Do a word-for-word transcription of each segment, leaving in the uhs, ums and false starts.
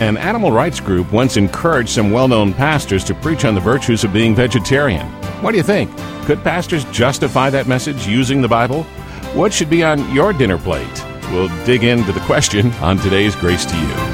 An animal rights group once encouraged some well-known pastors to preach on the virtues of being vegetarian. What do you think? Could pastors justify that message using the Bible? What should be on your dinner plate? We'll dig into the question on today's Grace to You.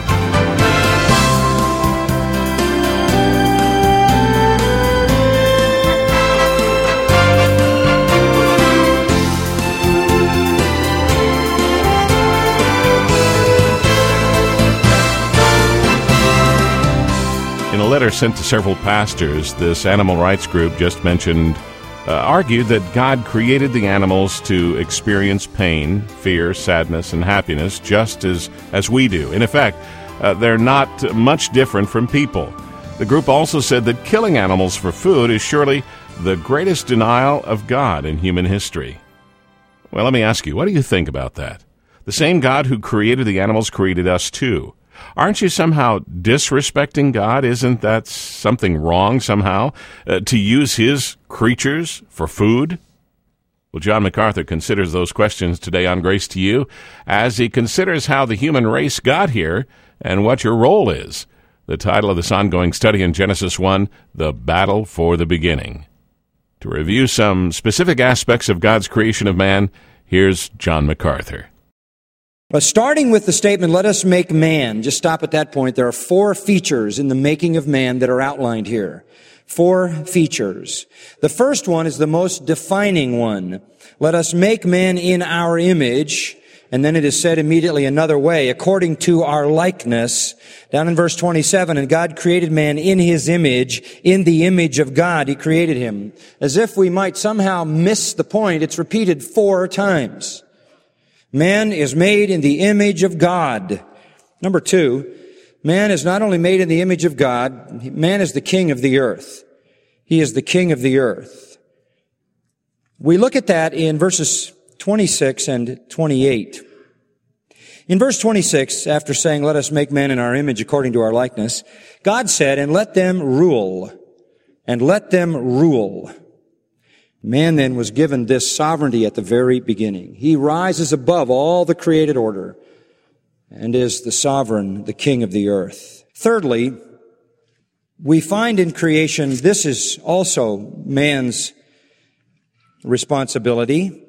In a letter sent to several pastors, this animal rights group just mentioned, uh, argued that God created the animals to experience pain, fear, sadness, and happiness just as, as we do. In effect, uh, they're not much different from people. The group also said that killing animals for food is surely the greatest denial of God in human history. Well, let me ask you, what do you think about that? The same God who created the animals created us too. Aren't you somehow disrespecting God? Isn't that something wrong somehow, uh, to use his creatures for food? Well, John MacArthur considers those questions today on Grace to You as he considers how the human race got here and what your role is. The title of this ongoing study in Genesis one, The Battle for the Beginning. To review some specific aspects of God's creation of man, here's John MacArthur. But starting with the statement, let us make man, just stop at that point. There are four features in the making of man that are outlined here. Four features. The first one is the most defining one. Let us make man in our image. And then it is said immediately another way, according to our likeness. Down in verse twenty-seven, and God created man in his image, in the image of God he created him. As if we might somehow miss the point, it's repeated four times. Man is made in the image of God. Number two, man is not only made in the image of God, man is the king of the earth. He is the king of the earth. We look at that in verses twenty-six and twenty-eight. In verse twenty-six, after saying, let us make man in our image according to our likeness, God said, and let them rule, and let them rule. Man then was given this sovereignty at the very beginning. He rises above all the created order and is the sovereign, the king of the earth. Thirdly, we find in creation, this is also man's responsibility.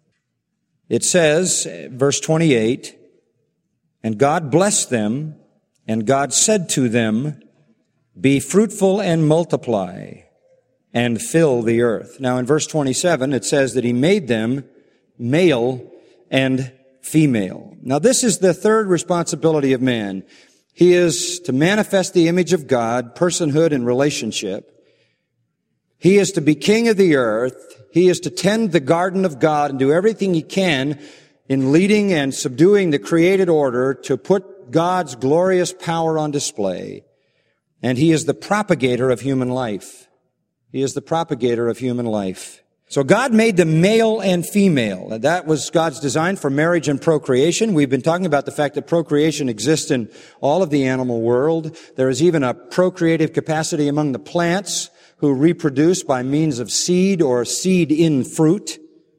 It says, verse twenty-eight, and God blessed them, and God said to them, be fruitful and multiply, and fill the earth. Now in verse twenty-seven, it says that he made them male and female. Now this is the third responsibility of man. He is to manifest the image of God, personhood and relationship. He is to be king of the earth. He is to tend the garden of God and do everything he can in leading and subduing the created order to put God's glorious power on display. And he is the propagator of human life. He is the propagator of human life. So God made them male and female. That was God's design for marriage and procreation. We've been talking about the fact that procreation exists in all of the animal world. There is even a procreative capacity among the plants who reproduce by means of seed or seed in fruit.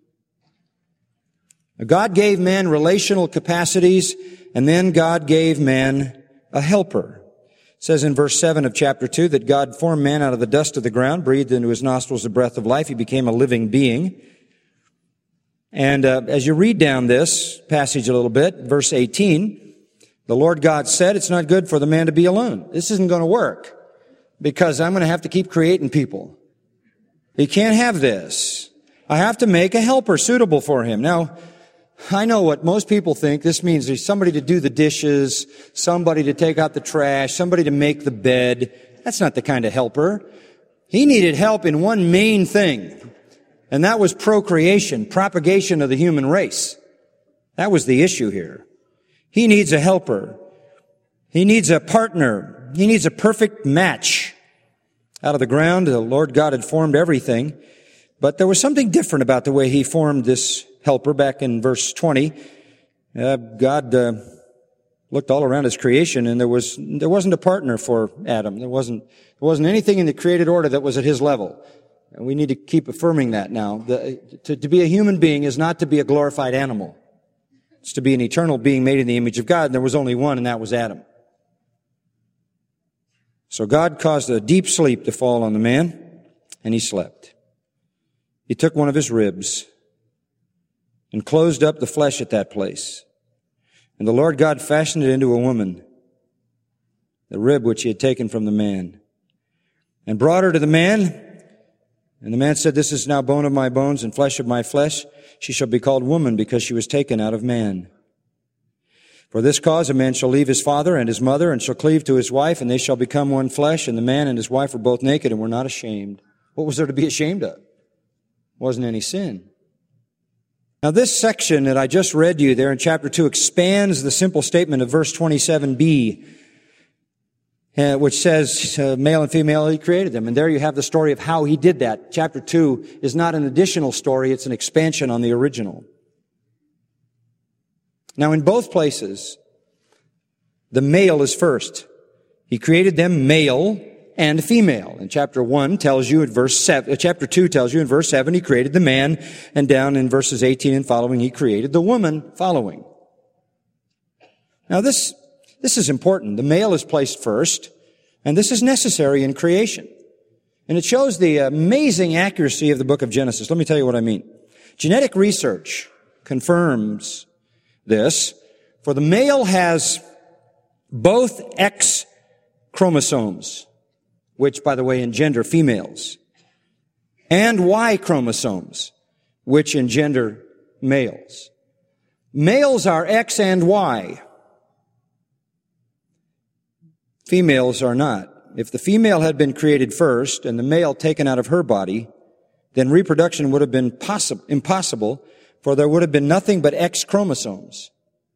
God gave man relational capacities, and then God gave man a helper. It says in verse seven of chapter two that God formed man out of the dust of the ground, breathed into his nostrils the breath of life. He became a living being. And uh, as you read down this passage a little bit, verse eighteen, the Lord God said, it's not good for the man to be alone. This isn't going to work because I'm going to have to keep creating people. He can't have this. I have to make a helper suitable for him. Now, I know what most people think. This means there's somebody to do the dishes, somebody to take out the trash, somebody to make the bed. That's not the kind of helper. He needed help in one main thing, and that was procreation, propagation of the human race. That was the issue here. He needs a helper. He needs a partner. He needs a perfect match. Out of the ground, the Lord God had formed everything, but there was something different about the way he formed this helper. Back in verse twenty, uh, God uh, looked all around his creation, and there was there wasn't a partner for Adam. There wasn't there wasn't anything in the created order that was at his level. And we need to keep affirming that now. The, to, to be a human being is not to be a glorified animal. It's to be an eternal being made in the image of God, and there was only one, and that was Adam. So God caused a deep sleep to fall on the man, and he slept. He took one of his ribs and closed up the flesh at that place. And the Lord God fashioned it into a woman, the rib which he had taken from the man, and brought her to the man. And the man said, "This is now bone of my bones and flesh of my flesh. She shall be called woman, because she was taken out of man. For this cause a man shall leave his father and his mother, and shall cleave to his wife, and they shall become one flesh. And the man and his wife were both naked and were not ashamed." What was there to be ashamed of? Wasn't any sin. Now this section that I just read to you there in chapter two expands the simple statement of verse twenty-seven b, uh, which says, uh, male and female, he created them. And there you have the story of how he did that. Chapter two is not an additional story, it's an expansion on the original. Now in both places, the male is first. He created them male and female. And chapter one tells you in verse seven, uh, chapter two tells you in verse seven, he created the man, and down in verses eighteen and following, he created the woman following. Now this, this is important. The male is placed first, and this is necessary in creation. And it shows the amazing accuracy of the book of Genesis. Let me tell you what I mean. Genetic research confirms this, for the male has both X chromosomes, which, by the way, engender females, and Y chromosomes, which engender males. Males are X and Y. Females are not. If the female had been created first and the male taken out of her body, then reproduction would have been possi- impossible, for there would have been nothing but X chromosomes,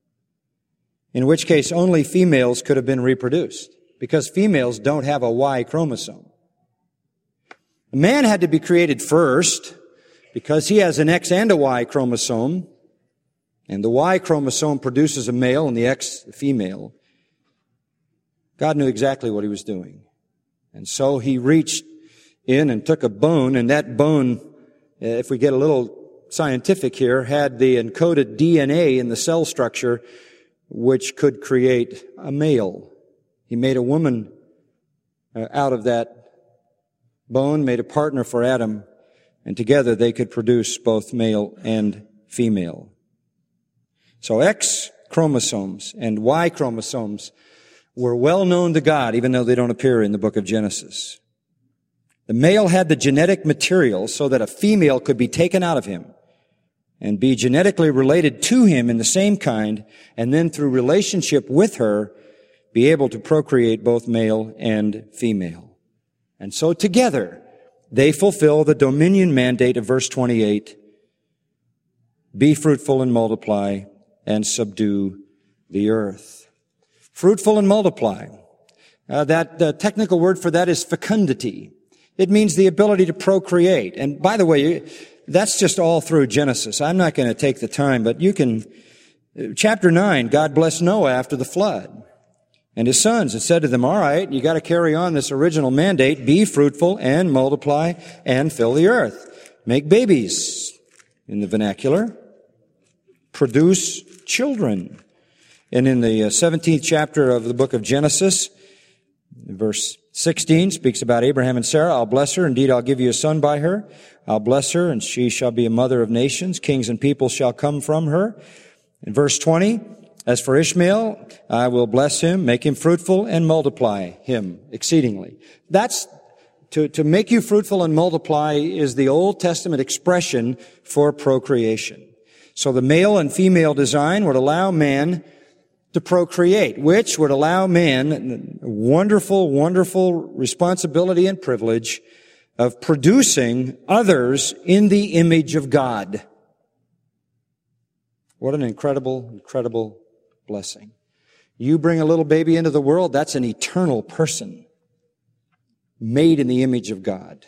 in which case only females could have been reproduced, because females don't have a Y chromosome. The man had to be created first because he has an X and a Y chromosome, and the Y chromosome produces a male and the X a female. God knew exactly what he was doing. And so he reached in and took a bone, and that bone, if we get a little scientific here, had the encoded D N A in the cell structure which could create a male. He made a woman uh, out of that bone, made a partner for Adam, and together they could produce both male and female. So X chromosomes and Y chromosomes were well known to God, even though they don't appear in the book of Genesis. The male had the genetic material so that a female could be taken out of him and be genetically related to him in the same kind, and then through relationship with her, be able to procreate both male and female. And so together, they fulfill the dominion mandate of verse twenty-eight, be fruitful and multiply and subdue the earth. Fruitful and multiply. Uh, that the technical word for that is fecundity. It means the ability to procreate. And by the way, that's just all through Genesis. I'm not going to take the time, but you can, chapter nine, God blessed Noah after the flood and his sons and said to them, all right, you got to carry on this original mandate, be fruitful and multiply and fill the earth. Make babies in the vernacular. Produce children. And in the seventeenth chapter of the book of Genesis, verse sixteen speaks about Abraham and Sarah. I'll bless her. Indeed, I'll give you a son by her. I'll bless her, and she shall be a mother of nations. Kings and peoples shall come from her. In verse twenty, as for Ishmael, I will bless him, make him fruitful, and multiply him exceedingly. That's, to, to make you fruitful and multiply is the Old Testament expression for procreation. So the male and female design would allow man to procreate, which would allow man wonderful, wonderful responsibility and privilege of producing others in the image of God. What an incredible, incredible blessing. You bring a little baby into the world, that's an eternal person made in the image of God.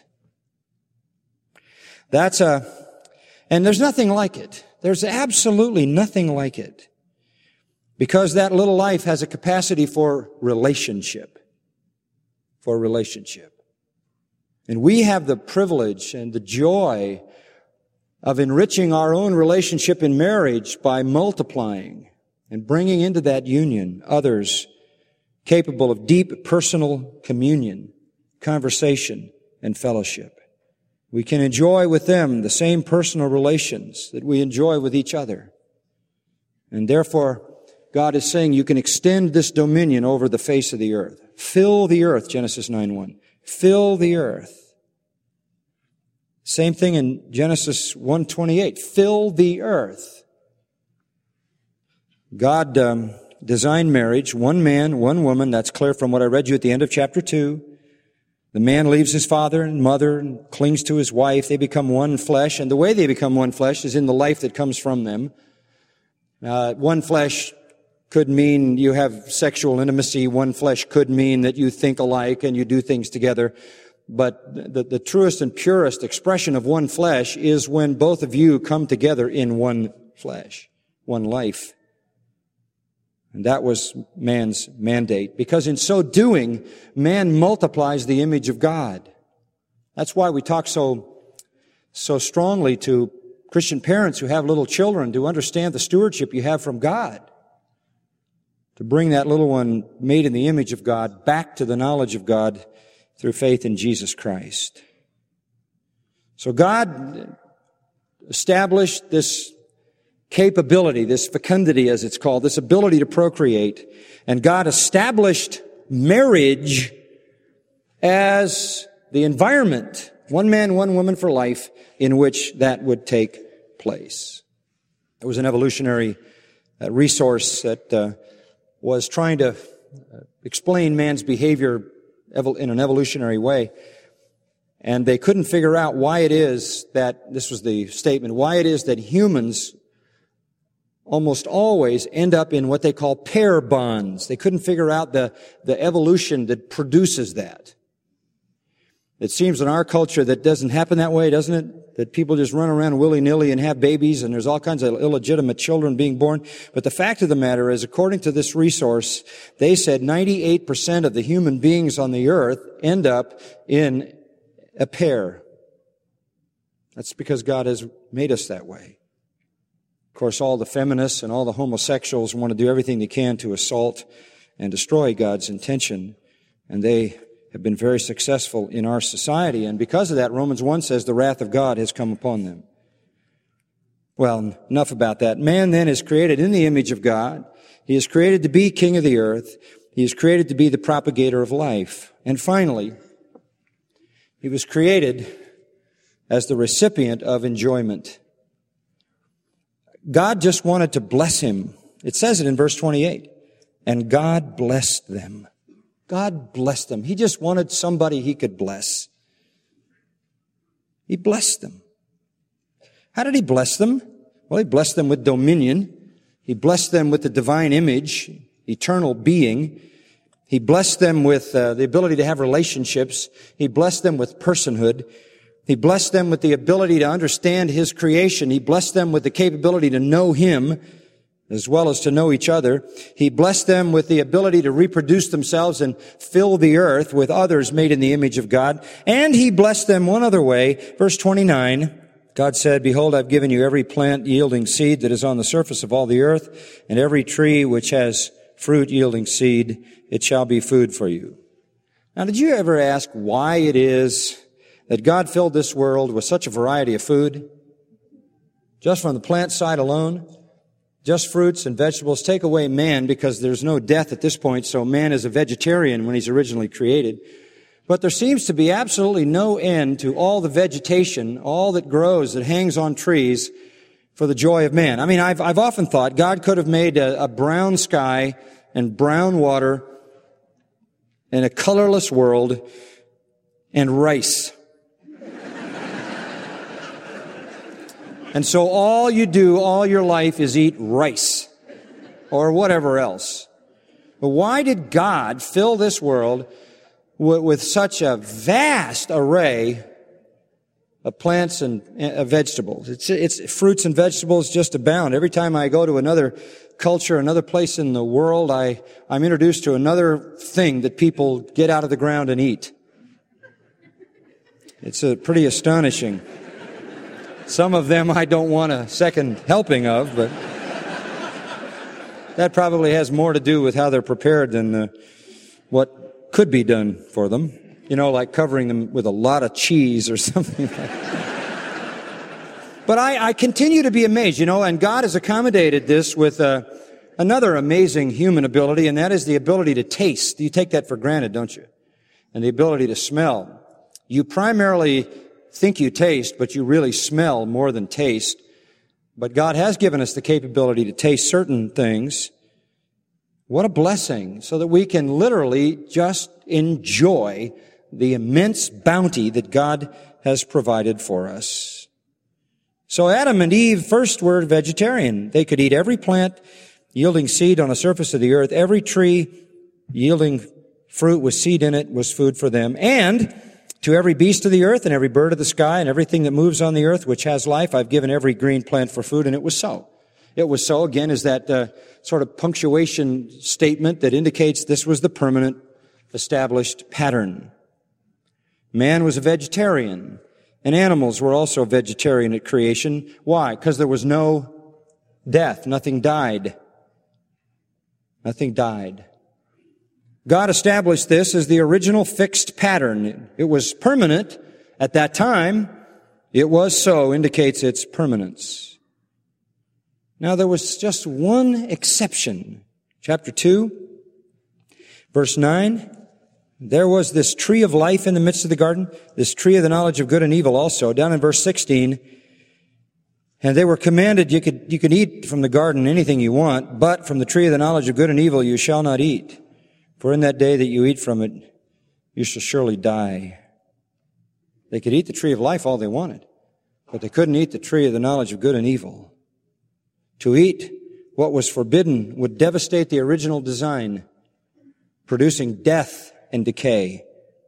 That's a, and there's nothing like it. There's absolutely nothing like it. Because that little life has a capacity for relationship. For relationship. And we have the privilege and the joy of enriching our own relationship in marriage by multiplying and bringing into that union others capable of deep personal communion, conversation, and fellowship. We can enjoy with them the same personal relations that we enjoy with each other. And therefore, God is saying you can extend this dominion over the face of the earth. Fill the earth, Genesis nine one. Fill the earth. Same thing in Genesis one twenty-eight. Fill the earth. God um, designed marriage, one man, one woman. That's clear from what I read you at the end of chapter two. The man leaves his father and mother and clings to his wife. They become one flesh. And the way they become one flesh is in the life that comes from them. Uh, one flesh could mean you have sexual intimacy. One flesh could mean that you think alike and you do things together. But the, the truest and purest expression of one flesh is when both of you come together in one flesh, one life. And that was man's mandate, because in so doing, man multiplies the image of God. That's why we talk so, so strongly to Christian parents who have little children to understand the stewardship you have from God, to bring that little one made in the image of God back to the knowledge of God through faith in Jesus Christ. So God established this capability, this fecundity as it's called, this ability to procreate. And God established marriage as the environment, one man, one woman for life, in which that would take place. It was an evolutionary uh, resource that uh, was trying to uh, explain man's behavior evol- in an evolutionary way. And they couldn't figure out why it is that, this was the statement, why it is that humans almost always end up in what they call pair bonds. They couldn't figure out the, the evolution that produces that. It seems in our culture that doesn't happen that way, doesn't it? That people just run around willy-nilly and have babies, and there's all kinds of illegitimate children being born. But the fact of the matter is, according to this resource, they said ninety-eight percent of the human beings on the earth end up in a pair. That's because God has made us that way. Of course, all the feminists and all the homosexuals want to do everything they can to assault and destroy God's intention, and they have been very successful in our society. And because of that, Romans one says the wrath of God has come upon them. Well, enough about that. Man then is created in the image of God. He is created to be king of the earth. He is created to be the propagator of life. And finally, he was created as the recipient of enjoyment. God just wanted to bless him. It says it in verse twenty-eight. And God blessed them. God blessed them. He just wanted somebody he could bless. He blessed them. How did he bless them? Well, he blessed them with dominion. He blessed them with the divine image, eternal being. He blessed them with uh, the ability to have relationships. He blessed them with personhood. He blessed them with the ability to understand his creation. He blessed them with the capability to know him as well as to know each other. He blessed them with the ability to reproduce themselves and fill the earth with others made in the image of God. And he blessed them one other way. Verse twenty-nine, God said, Behold, I've given you every plant yielding seed that is on the surface of all the earth, and every tree which has fruit yielding seed, it shall be food for you. Now, did you ever ask why it is that God filled this world with such a variety of food? Just from the plant side alone? Just fruits and vegetables. Take away man, because there's no death at this point, so man is a vegetarian when he's originally created. But there seems to be absolutely no end to all the vegetation, all that grows, that hangs on trees for the joy of man. I mean, I've, I've often thought God could have made a, a brown sky and brown water and a colorless world and rice. And so all you do all your life is eat rice or whatever else. But why did God fill this world with, with such a vast array of plants and uh, vegetables? It's, it's fruits and vegetables just abound. Every time I go to another culture, another place in the world, I, I'm introduced to another thing that people get out of the ground and eat. It's a pretty astonishing. Some of them I don't want a second helping of, but that probably has more to do with how they're prepared than the, what could be done for them. You know, like covering them with a lot of cheese or something like that. But I, I continue to be amazed, you know, and God has accommodated this with uh, another amazing human ability, and that is the ability to taste. You take that for granted, don't you? And the ability to smell. You primarily think you taste, but you really smell more than taste. But God has given us the capability to taste certain things. What a blessing, so that we can literally just enjoy the immense bounty that God has provided for us. So Adam and Eve first were vegetarian. They could eat every plant yielding seed on the surface of the earth. Every tree yielding fruit with seed in it was food for them. And to every beast of the earth and every bird of the sky and everything that moves on the earth which has life, I've given every green plant for food, and it was so. It was so, again, is that uh, sort of punctuation statement that indicates this was the permanent, established pattern. Man was a vegetarian, and animals were also vegetarian at creation. Why? Because there was no death. Nothing died. Nothing died. God established this as the original fixed pattern. It was permanent at that time. It was so, indicates its permanence. Now, there was just one exception. Chapter two, verse nine. There was this tree of life in the midst of the garden, this tree of the knowledge of good and evil also. Down in verse sixteen, and they were commanded, you could, you could eat from the garden anything you want, but from the tree of the knowledge of good and evil you shall not eat. For in that day that you eat from it, you shall surely die. They could eat the tree of life all they wanted, but they couldn't eat the tree of the knowledge of good and evil. To eat what was forbidden would devastate the original design, producing death and decay.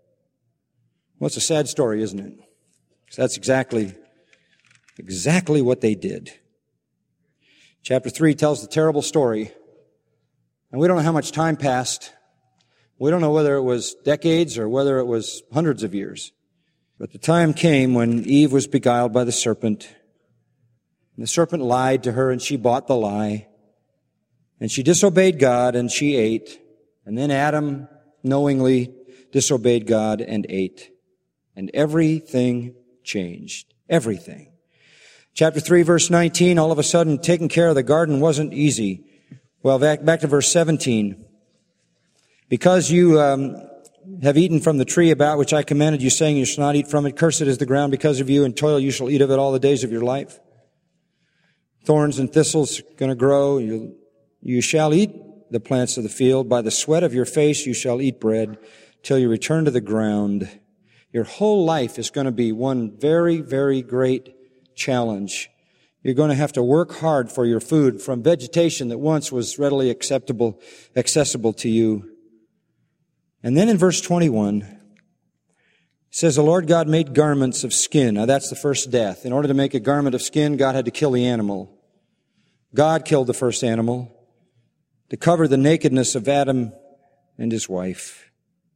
Well, it's a sad story, isn't it? Because that's exactly, exactly what they did. Chapter three tells the terrible story, and we don't know how much time passed. We don't know whether it was decades or whether it was hundreds of years. But the time came when Eve was beguiled by the serpent. And the serpent lied to her, and she bought the lie. And she disobeyed God, and she ate. And then Adam knowingly disobeyed God and ate. And everything changed. Everything. Chapter three, verse nineteen, all of a sudden, taking care of the garden wasn't easy. Well, back, back to verse seventeen. Because you um, have eaten from the tree about which I commanded you, saying you shall not eat from it, cursed is the ground because of you, and toil you shall eat of it all the days of your life. Thorns and thistles are going to grow. You, you shall eat the plants of the field. By the sweat of your face you shall eat bread till you return to the ground. Your whole life is going to be one very, very great challenge. You're going to have to work hard for your food from vegetation that once was readily acceptable, accessible to you. And then in verse twenty-one, it says, the Lord God made garments of skin. Now that's the first death. In order to make a garment of skin, God had to kill the animal. God killed the first animal to cover the nakedness of Adam and his wife.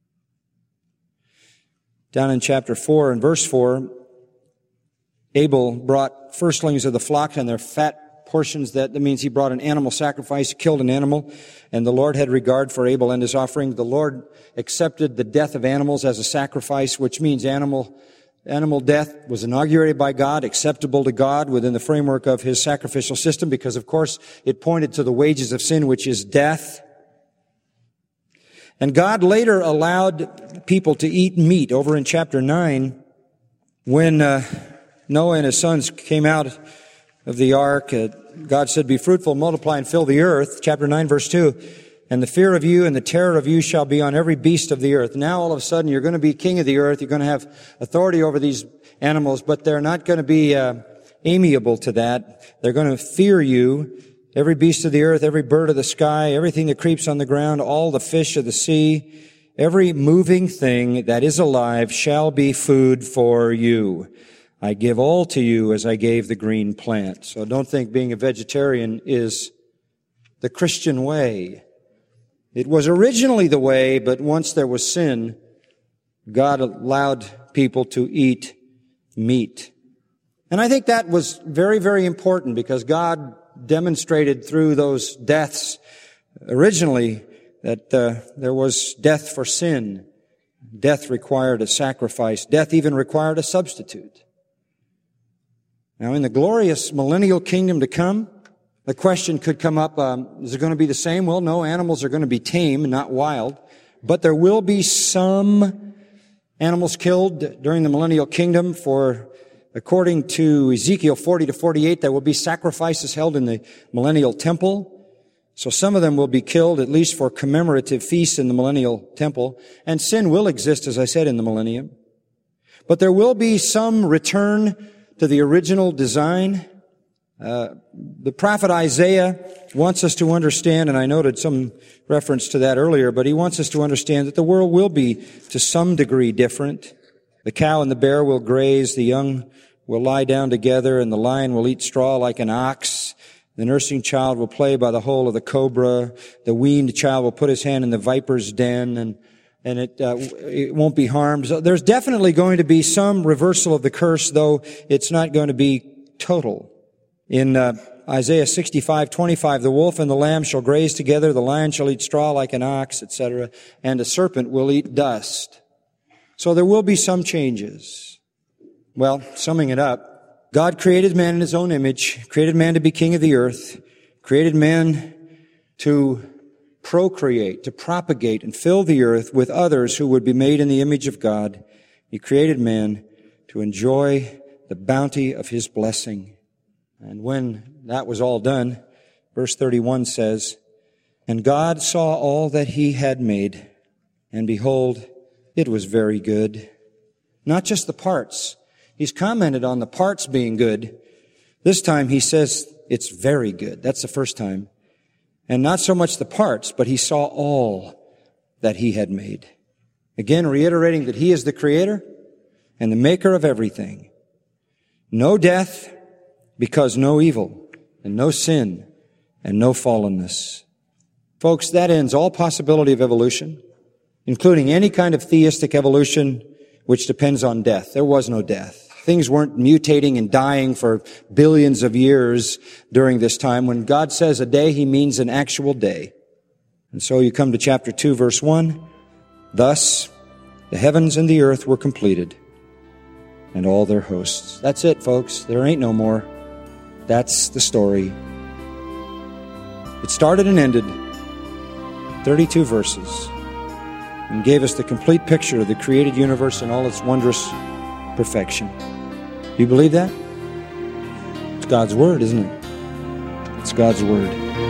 Down in chapter four and verse four, Abel brought firstlings of the flock and their fat portions. That, that means he brought an animal sacrifice, he killed an animal, and the Lord had regard for Abel and his offering. The Lord accepted the death of animals as a sacrifice, which means animal animal death was inaugurated by God, acceptable to God within the framework of his sacrificial system, because of course it pointed to the wages of sin, which is death. And God later allowed people to eat meat. Over in chapter nine, when uh, Noah and his sons came out of the ark, uh, God said, be fruitful, multiply, and fill the earth. Chapter nine, verse two. And the fear of you and the terror of you shall be on every beast of the earth. Now all of a sudden you're going to be king of the earth. You're going to have authority over these animals, but they're not going to be uh, amiable to that. They're going to fear you. Every beast of the earth, every bird of the sky, everything that creeps on the ground, all the fish of the sea, every moving thing that is alive shall be food for you. I give all to you as I gave the green plant. So don't think being a vegetarian is the Christian way. It was originally the way, but once there was sin, God allowed people to eat meat. And I think that was very, very important, because God demonstrated through those deaths originally that uh, there was death for sin. Death required a sacrifice. Death even required a substitute. Now, in the glorious millennial kingdom to come, the question could come up, um, is it going to be the same? Well, no, animals are going to be tame, not wild. But there will be some animals killed during the millennial kingdom for, according to Ezekiel forty to forty-eight, there will be sacrifices held in the millennial temple. So some of them will be killed, at least for commemorative feasts in the millennial temple. And sin will exist, as I said, in the millennium. But there will be some return to the original design. Uh, the prophet Isaiah wants us to understand, and I noted some reference to that earlier, but he wants us to understand that the world will be to some degree different. The cow and the bear will graze, the young will lie down together, and the lion will eat straw like an ox. The nursing child will play by the hole of the cobra. The weaned child will put his hand in the viper's den, and and it uh, it won't be harmed. So there's definitely going to be some reversal of the curse, though it's not going to be total. In uh, Isaiah sixty-five twenty-five, the wolf and the lamb shall graze together, the lion shall eat straw like an ox, et cetera, and a serpent will eat dust. So there will be some changes. Well, summing it up, God created man in His own image, created man to be king of the earth, created man to procreate, to propagate and fill the earth with others who would be made in the image of God. He created man to enjoy the bounty of His blessing. And when that was all done, verse thirty-one says, "And God saw all that He had made, and behold, it was very good." Not just the parts. He's commented on the parts being good. This time he says it's very good. That's the first time. And not so much the parts, but He saw all that He had made. Again, reiterating that He is the creator and the maker of everything. No death, because no evil, and no sin, and no fallenness. Folks, that ends all possibility of evolution, including any kind of theistic evolution which depends on death. There was no death. Things weren't mutating and dying for billions of years during this time. When God says a day, He means an actual day. And so you come to chapter two, verse one. "Thus the heavens and the earth were completed, and all their hosts." That's it, folks. There ain't no more. That's the story. It started and ended, thirty-two verses, and gave us the complete picture of the created universe and all its wondrous perfection. Do you believe that? It's God's Word, isn't it? It's God's Word.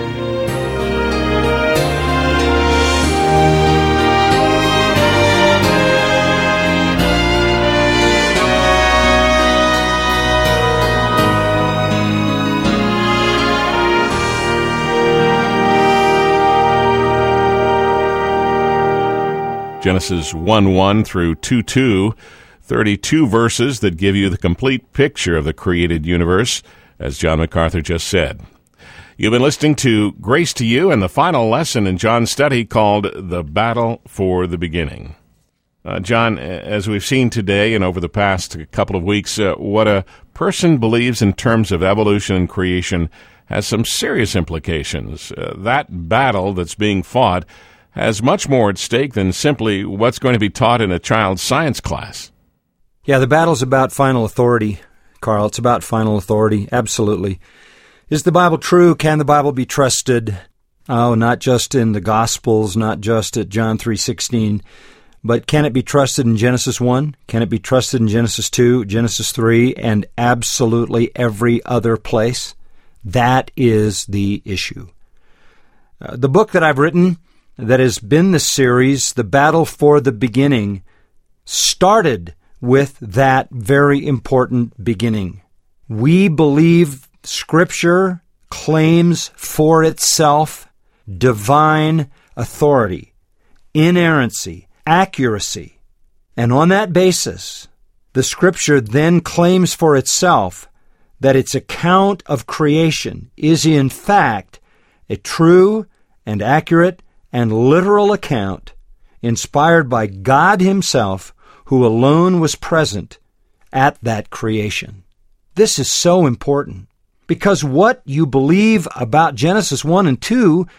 Genesis one one through two two, thirty-two verses that give you the complete picture of the created universe, as John MacArthur just said. You've been listening to Grace to You and the final lesson in John's study called The Battle for the Beginning. Uh, John, as we've seen today and over the past couple of weeks, uh, what a person believes in terms of evolution and creation has some serious implications. Uh, that battle that's being fought has much more at stake than simply what's going to be taught in a child's science class. Yeah, the battle's about final authority, Carl. It's about final authority, absolutely. Is the Bible true? Can the Bible be trusted? Oh, not just in the Gospels, not just at John three sixteen, but can it be trusted in Genesis one? Can it be trusted in Genesis two, Genesis three, and absolutely every other place? That is the issue. Uh, the book that I've written that has been the series, The Battle for the Beginning, started with that very important beginning. We believe Scripture claims for itself divine authority, inerrancy, accuracy. And on that basis, the Scripture then claims for itself that its account of creation is in fact a true and accurate and literal account inspired by God Himself, who alone was present at that creation. This is so important because what you believe about Genesis one and two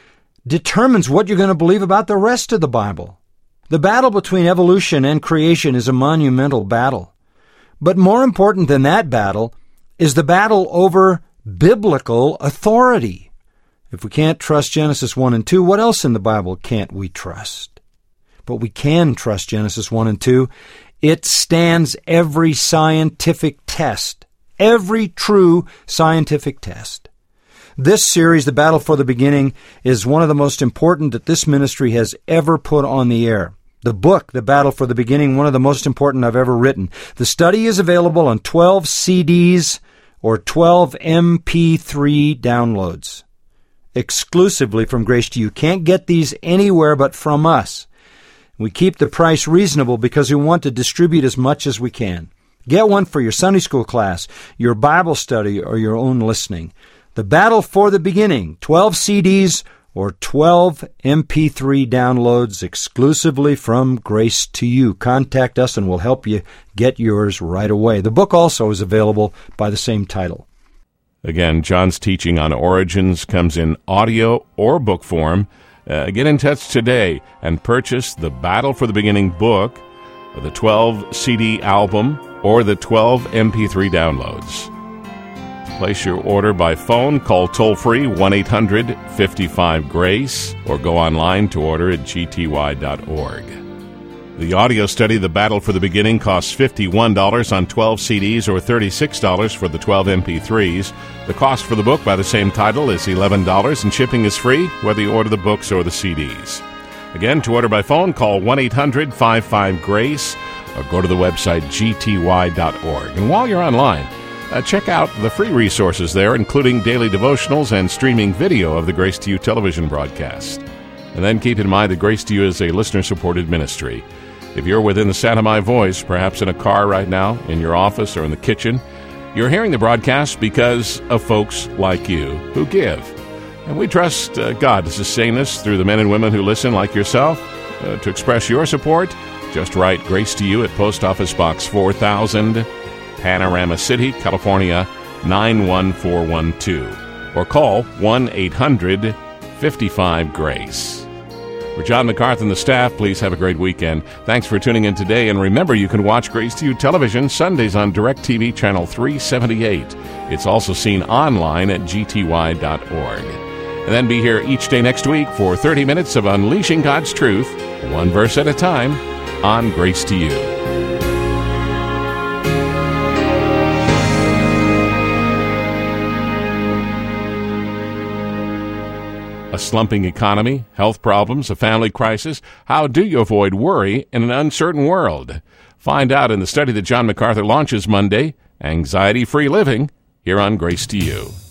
determines what you're going to believe about the rest of the Bible. The battle between evolution and creation is a monumental battle. But more important than that battle is the battle over biblical authority. If we can't trust Genesis one and two, what else in the Bible can't we trust? But we can trust Genesis one and two. It stands every scientific test, every true scientific test. This series, The Battle for the Beginning, is one of the most important that this ministry has ever put on the air. The book, The Battle for the Beginning, one of the most important I've ever written. The study is available on twelve C Ds or twelve M P three downloads, exclusively from Grace to You. Can't get these anywhere but from us. We keep the price reasonable because we want to distribute as much as we can. Get one for your Sunday school class, your Bible study, or your own listening. The Battle for the Beginning, twelve C Ds or twelve M P three downloads exclusively from Grace to You. Contact us and we'll help you get yours right away. The book also is available by the same title. Again, John's teaching on origins comes in audio or book form. Uh, get in touch today and purchase the Battle for the Beginning book, the twelve C D album, or the twelve M P three downloads. Place your order by phone. Call toll-free one eight hundred fifty-five GRACE or go online to order at g t y dot org. The audio study, The Battle for the Beginning, costs fifty-one dollars on twelve C Ds or thirty-six dollars for the twelve M P threes. The cost for the book by the same title is eleven dollars, and shipping is free whether you order the books or the C Ds. Again, to order by phone, call one eight hundred fifty-five GRACE or go to the website g t y dot org. And while you're online, Uh, check out the free resources there, including daily devotionals and streaming video of the Grace to You television broadcast. And then keep in mind that Grace to You is a listener-supported ministry. If you're within the sound of my voice, perhaps in a car right now, in your office, or in the kitchen, you're hearing the broadcast because of folks like you who give. And we trust uh, God to sustain us through the men and women who listen like yourself. Uh, to express your support, just write Grace to You at Post Office Box four thousand, Panorama City, California, nine one four one two, or call one eight hundred fifty-five GRACE. For John MacArthur and the staff, please have a great weekend. Thanks for tuning in today, and remember you can watch Grace to You television Sundays on DirecTV Channel three seventy-eight. It's also seen online at g t y dot org. And then be here each day next week for thirty minutes of unleashing God's truth, one verse at a time, on Grace to You. A slumping economy, health problems, a family crisis. How do you avoid worry in an uncertain world? Find out in the study that John MacArthur launches Monday, Anxiety-Free Living, here on Grace to You.